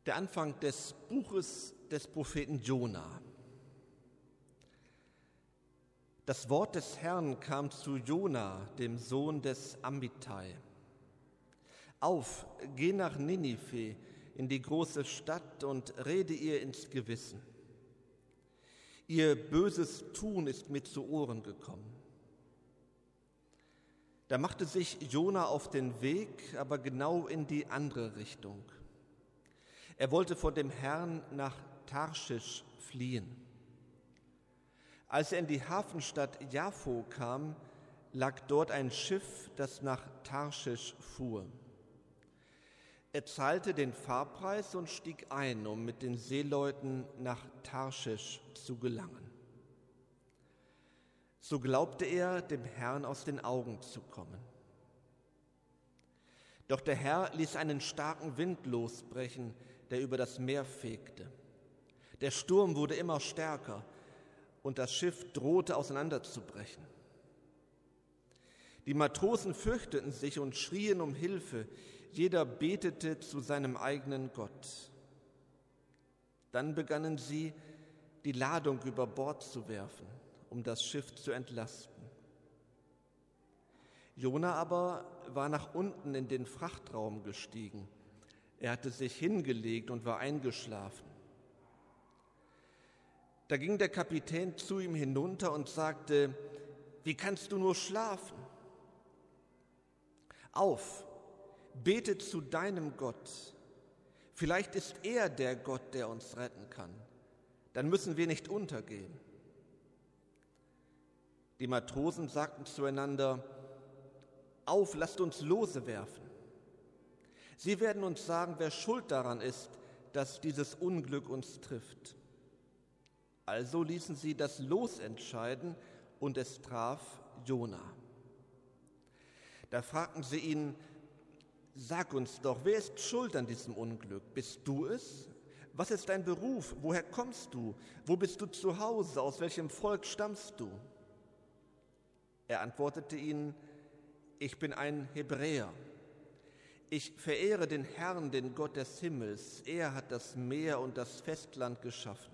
Der Anfang des Buches des Propheten Jona. Das Wort des Herrn kam zu Jona, dem Sohn des Amittai. Auf, geh nach Ninive, in die große Stadt, und rede ihr ins Gewissen. Ihr böses Tun ist mir zu Ohren gekommen. Da machte sich Jona auf den Weg, aber genau in die andere Richtung. Er wollte vor dem Herrn nach Tarschisch fliehen. Als er in die Hafenstadt Jaffo kam, lag dort ein Schiff, das nach Tarschisch fuhr. Er zahlte den Fahrpreis und stieg ein, um mit den Seeleuten nach Tarschisch zu gelangen. So glaubte er, dem Herrn aus den Augen zu kommen. Doch der Herr ließ einen starken Wind losbrechen, der über das Meer fegte. Der Sturm wurde immer stärker und das Schiff drohte auseinanderzubrechen. Die Matrosen fürchteten sich und schrien um Hilfe. Jeder betete zu seinem eigenen Gott. Dann begannen sie, die Ladung über Bord zu werfen, um das Schiff zu entlasten. Jona aber war nach unten in den Frachtraum gestiegen. Er hatte sich hingelegt und war eingeschlafen. Da ging der Kapitän zu ihm hinunter und sagte: Wie kannst du nur schlafen? Auf, bete zu deinem Gott. Vielleicht ist er der Gott, der uns retten kann. Dann müssen wir nicht untergehen. Die Matrosen sagten zueinander: Auf, lasst uns Lose werfen. Sie werden uns sagen, wer schuld daran ist, dass dieses Unglück uns trifft. Also ließen sie das Los entscheiden, und es traf Jona. Da fragten sie ihn: Sag uns doch, wer ist schuld an diesem Unglück? Bist du es? Was ist dein Beruf? Woher kommst du? Wo bist du zu Hause? Aus welchem Volk stammst du? Er antwortete ihnen: Ich bin ein Hebräer. Ich verehre den Herrn, den Gott des Himmels. Er hat das Meer und das Festland geschaffen.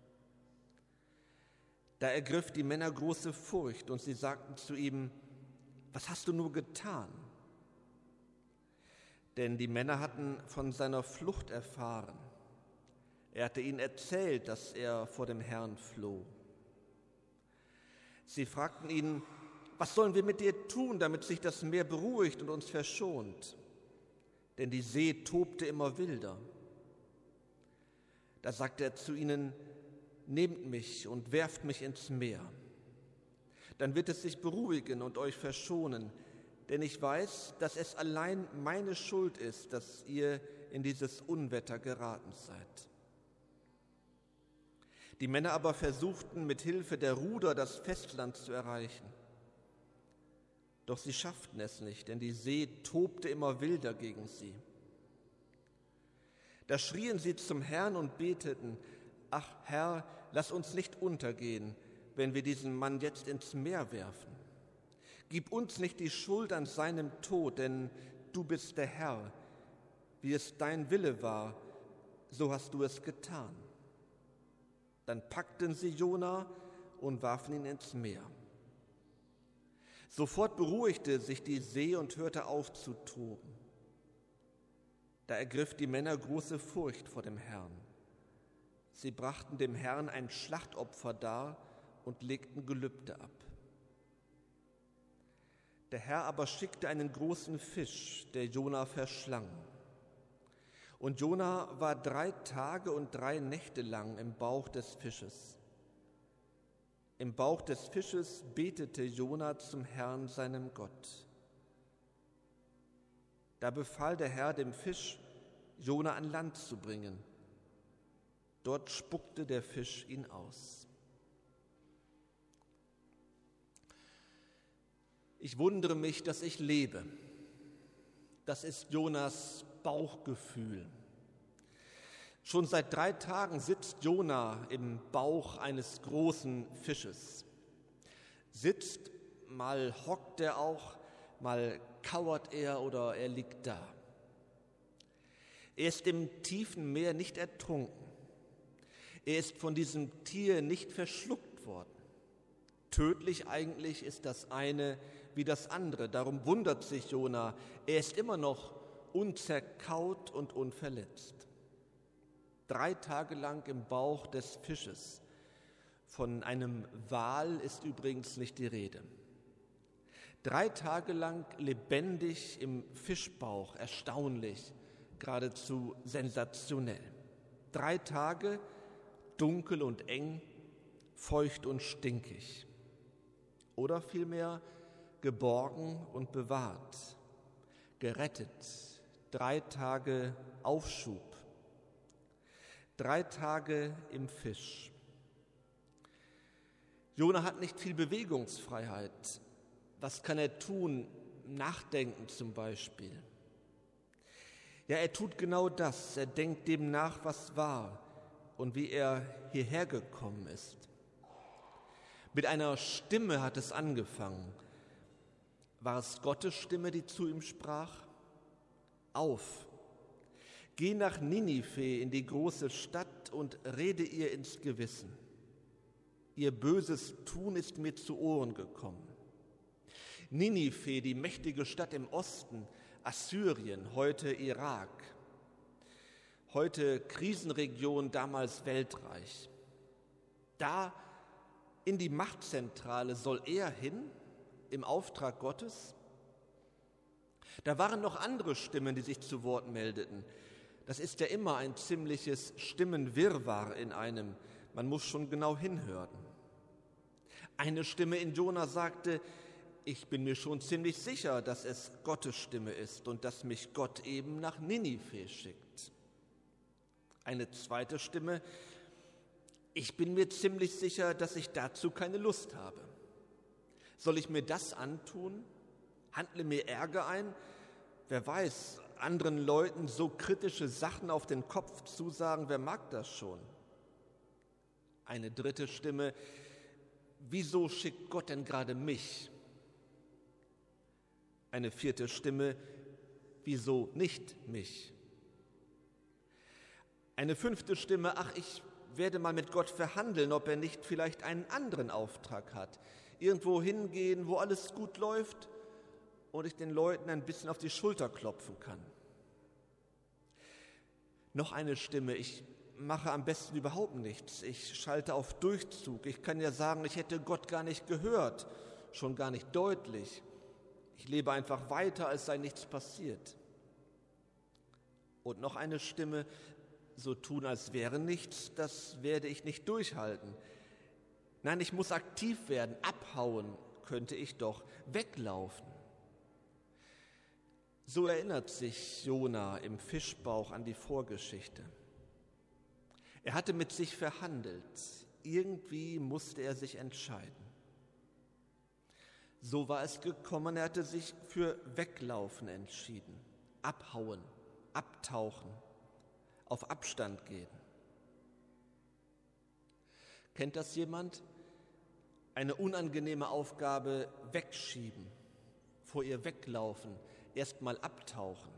Da ergriff die Männer große Furcht, und sie sagten zu ihm: Was hast du nur getan? Denn die Männer hatten von seiner Flucht erfahren. Er hatte ihnen erzählt, dass er vor dem Herrn floh. Sie fragten ihn: Was sollen wir mit dir tun, damit sich das Meer beruhigt und uns verschont? Denn die See tobte immer wilder. Da sagte er zu ihnen: Nehmt mich und werft mich ins Meer. Dann wird es sich beruhigen und euch verschonen, denn ich weiß, dass es allein meine Schuld ist, dass ihr in dieses Unwetter geraten seid. Die Männer aber versuchten mit Hilfe der Ruder das Festland zu erreichen. Doch sie schafften es nicht, denn die See tobte immer wilder gegen sie. Da schrien sie zum Herrn und beteten: Ach Herr, lass uns nicht untergehen, wenn wir diesen Mann jetzt ins Meer werfen. Gib uns nicht die Schuld an seinem Tod, denn du bist der Herr. Wie es dein Wille war, so hast du es getan. Dann packten sie Jona und warfen ihn ins Meer. Sofort beruhigte sich die See und hörte auf zu toben. Da ergriff die Männer große Furcht vor dem Herrn. Sie brachten dem Herrn ein Schlachtopfer dar und legten Gelübde ab. Der Herr aber schickte einen großen Fisch, der Jona verschlang. Und Jona war 3 Tage und 3 Nächte lang im Bauch des Fisches. Im Bauch des Fisches betete Jona zum Herrn, seinem Gott. Da befahl der Herr dem Fisch, Jona an Land zu bringen. Dort spuckte der Fisch ihn aus. Ich wundere mich, dass ich lebe. Das ist Jonas Bauchgefühl. Schon seit 3 Tagen sitzt Jona im Bauch eines großen Fisches. Sitzt, mal hockt er auch, mal kauert er oder er liegt da. Er ist im tiefen Meer nicht ertrunken. Er ist von diesem Tier nicht verschluckt worden. Tödlich eigentlich ist das eine wie das andere. Darum wundert sich Jona. Er ist immer noch unzerkaut und unverletzt. 3 Tage lang im Bauch des Fisches. Von einem Wal ist übrigens nicht die Rede. 3 Tage lang lebendig im Fischbauch, erstaunlich, geradezu sensationell. 3 Tage dunkel und eng, feucht und stinkig. Oder vielmehr geborgen und bewahrt, gerettet. 3 Tage Aufschub. 3 Tage im Fisch. Jona hat nicht viel Bewegungsfreiheit. Was kann er tun? Nachdenken zum Beispiel. Ja, er tut genau das. Er denkt dem nach, was war und wie er hierher gekommen ist. Mit einer Stimme hat es angefangen. War es Gottes Stimme, die zu ihm sprach? Auf, geh nach Ninive in die große Stadt und rede ihr ins Gewissen. Ihr böses Tun ist mir zu Ohren gekommen. Ninive, die mächtige Stadt im Osten, Assyrien, heute Irak, heute Krisenregion, damals Weltreich. Da in die Machtzentrale soll er hin, im Auftrag Gottes? Da waren noch andere Stimmen, die sich zu Wort meldeten. Das ist ja immer ein ziemliches Stimmenwirrwarr in einem. Man muss schon genau hinhören. Eine Stimme in Jona sagte, ich bin mir schon ziemlich sicher, dass es Gottes Stimme ist und dass mich Gott eben nach Ninive schickt. Eine zweite Stimme, ich bin mir ziemlich sicher, dass ich dazu keine Lust habe. Soll ich mir das antun? Handle mir Ärger ein? Wer weiß, anderen Leuten so kritische Sachen auf den Kopf zusagen, wer mag das schon? Eine dritte Stimme, wieso schickt Gott denn gerade mich? Eine vierte Stimme, wieso nicht mich? Eine fünfte Stimme, ach, ich werde mal mit Gott verhandeln, ob er nicht vielleicht einen anderen Auftrag hat. Irgendwo hingehen, wo alles gut läuft und ich den Leuten ein bisschen auf die Schulter klopfen kann. Noch eine Stimme, ich mache am besten überhaupt nichts. Ich schalte auf Durchzug. Ich kann ja sagen, ich hätte Gott gar nicht gehört, schon gar nicht deutlich. Ich lebe einfach weiter, als sei nichts passiert. Und noch eine Stimme, so tun, als wäre nichts, das werde ich nicht durchhalten. Nein, ich muss aktiv werden, abhauen könnte ich doch, weglaufen. So erinnert sich Jona im Fischbauch an die Vorgeschichte. Er hatte mit sich verhandelt. Irgendwie musste er sich entscheiden. So war es gekommen, er hatte sich für Weglaufen entschieden. Abhauen, abtauchen, auf Abstand gehen. Kennt das jemand? Eine unangenehme Aufgabe wegschieben, vor ihr weglaufen, erst mal abtauchen.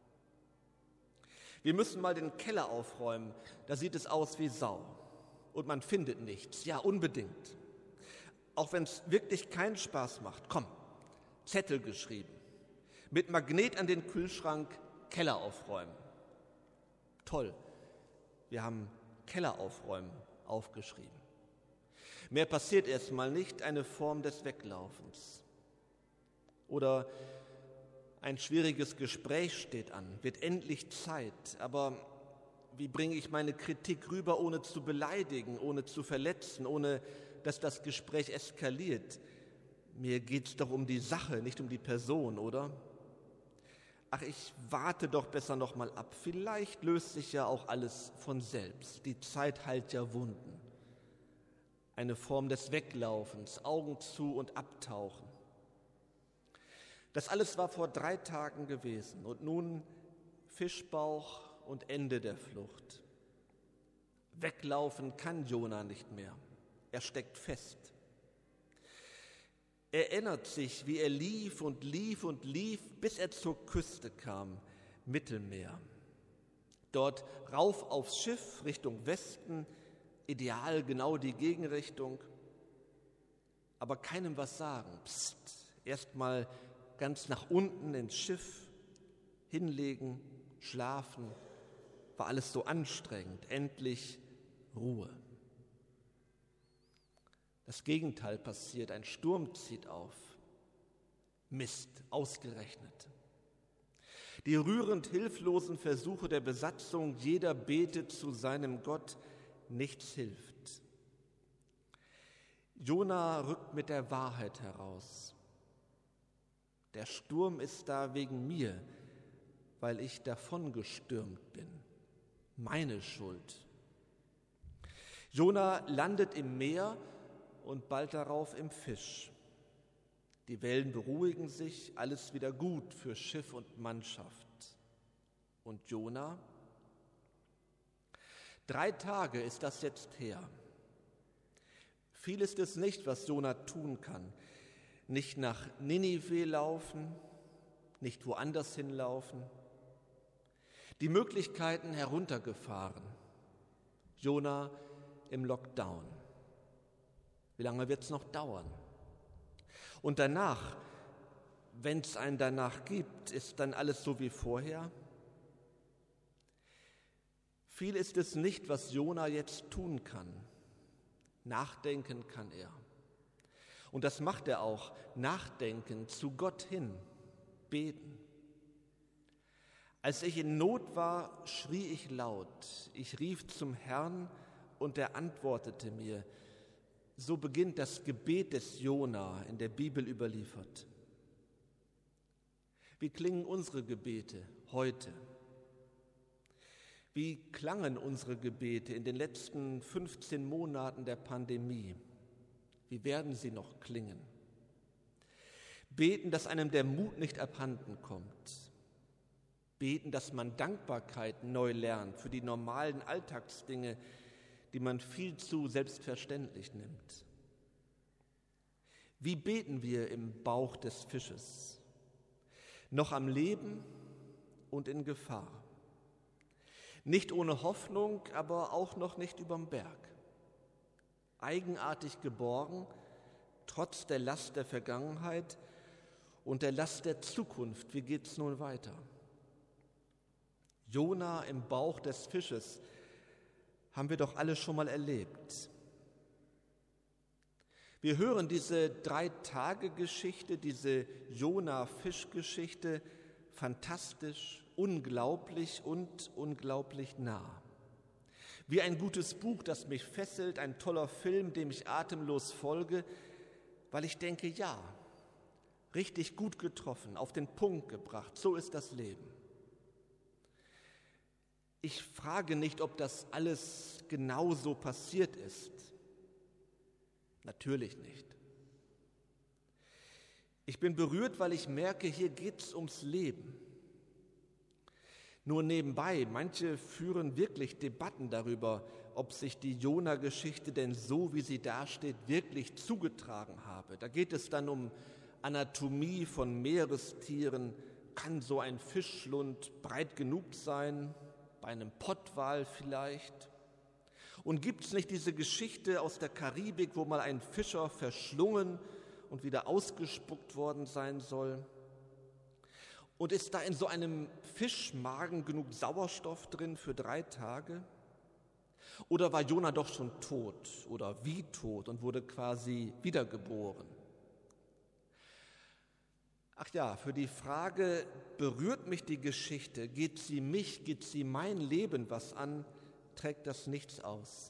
Wir müssen mal den Keller aufräumen, da sieht es aus wie Sau und man findet nichts, ja unbedingt. Auch wenn es wirklich keinen Spaß macht, komm, Zettel geschrieben, mit Magnet an den Kühlschrank, Keller aufräumen. Toll, wir haben Keller aufräumen aufgeschrieben. Mehr passiert erstmal nicht, eine Form des Weglaufens. Oder ein schwieriges Gespräch steht an, wird endlich Zeit, aber wie bringe ich meine Kritik rüber, ohne zu beleidigen, ohne zu verletzen, ohne dass das Gespräch eskaliert? Mir geht's doch um die Sache, nicht um die Person, oder? Ach, ich warte doch besser noch mal ab. Vielleicht löst sich ja auch alles von selbst. Die Zeit heilt ja Wunden. Eine Form des Weglaufens, Augen zu und abtauchen. Das alles war vor 3 Tagen gewesen und nun Fischbauch und Ende der Flucht. Weglaufen kann Jona nicht mehr. Er steckt fest. Er erinnert sich, wie er lief und lief und lief, bis er zur Küste kam, Mittelmeer. Dort rauf aufs Schiff Richtung Westen, ideal genau die Gegenrichtung, aber keinem was sagen. Psst, erstmal ganz nach unten ins Schiff, hinlegen, schlafen, war alles so anstrengend, endlich Ruhe. Das Gegenteil passiert, ein Sturm zieht auf. Mist, ausgerechnet. Die rührend hilflosen Versuche der Besatzung, jeder betet zu seinem Gott, nichts hilft. Jona rückt mit der Wahrheit heraus. Der Sturm ist da wegen mir, weil ich davongestürmt bin. Meine Schuld. Jona landet im Meer und bald darauf im Fisch. Die Wellen beruhigen sich, alles wieder gut für Schiff und Mannschaft. Und Jona? 3 Tage ist das jetzt her. Viel ist es nicht, was Jona tun kann. Nicht nach Ninive laufen, nicht woanders hinlaufen. Die Möglichkeiten heruntergefahren. Jona im Lockdown. Wie lange wird es noch dauern? Und danach, wenn es einen danach gibt, ist dann alles so wie vorher? Viel ist es nicht, was Jona jetzt tun kann. Nachdenken kann er. Und das macht er auch. Nachdenken, zu Gott hin, beten. Als ich in Not war, schrie ich laut. Ich rief zum Herrn und er antwortete mir. So beginnt das Gebet des Jona in der Bibel überliefert. Wie klingen unsere Gebete heute? Wie klangen unsere Gebete in den letzten 15 Monaten der Pandemie? Wie werden sie noch klingen? Beten, dass einem der Mut nicht abhanden kommt. Beten, dass man Dankbarkeit neu lernt für die normalen Alltagsdinge, die man viel zu selbstverständlich nimmt. Wie beten wir im Bauch des Fisches? Noch am Leben und in Gefahr. Nicht ohne Hoffnung, aber auch noch nicht überm Berg. Eigenartig geborgen, trotz der Last der Vergangenheit und der Last der Zukunft. Wie geht's nun weiter? Jona im Bauch des Fisches haben wir doch alle schon mal erlebt. Wir hören diese 3-Tage-Geschichte, diese Jona-Fisch-Geschichte, fantastisch, unglaublich und unglaublich nah. Wie ein gutes Buch, das mich fesselt, ein toller Film, dem ich atemlos folge, weil ich denke, ja, richtig gut getroffen, auf den Punkt gebracht, so ist das Leben. Ich frage nicht, ob das alles genau so passiert ist. Natürlich nicht. Ich bin berührt, weil ich merke, hier geht es ums Leben. Nur nebenbei, manche führen wirklich Debatten darüber, ob sich die Jona-Geschichte denn so, wie sie dasteht, wirklich zugetragen habe. Da geht es dann um Anatomie von Meerestieren. Kann so ein Fischschlund breit genug sein? Bei einem Pottwal vielleicht? Und gibt es nicht diese Geschichte aus der Karibik, wo mal ein Fischer verschlungen und wieder ausgespuckt worden sein soll? Und ist da in so einem Fischmagen genug Sauerstoff drin für 3 Tage? Oder war Jona doch schon tot oder wie tot und wurde quasi wiedergeboren? Ach ja, für die Frage, berührt mich die Geschichte, geht sie mein Leben was an, trägt das nichts aus.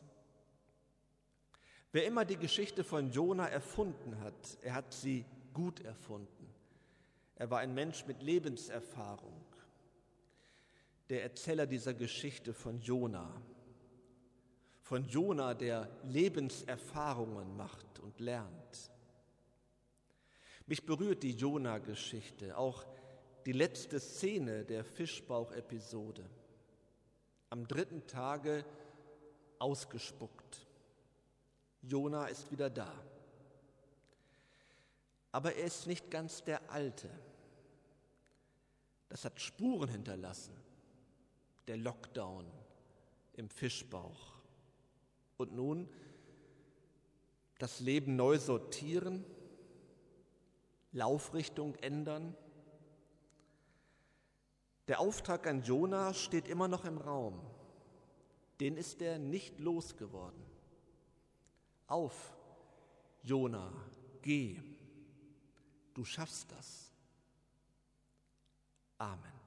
Wer immer die Geschichte von Jona erfunden hat, er hat sie gut erfunden. Er war ein Mensch mit Lebenserfahrung, der Erzähler dieser Geschichte von Jona, der Lebenserfahrungen macht und lernt. Mich berührt die Jona-Geschichte, auch die letzte Szene der Fischbauch-Episode. Am 3. Tage ausgespuckt. Jona ist wieder da. Aber er ist nicht ganz der Alte. Das hat Spuren hinterlassen. der Lockdown im Fischbauch. Und nun das Leben neu sortieren, Laufrichtung ändern. Der Auftrag an Jona steht immer noch im Raum. Den ist er nicht losgeworden. Auf, Jona, geh, du schaffst das. Amen.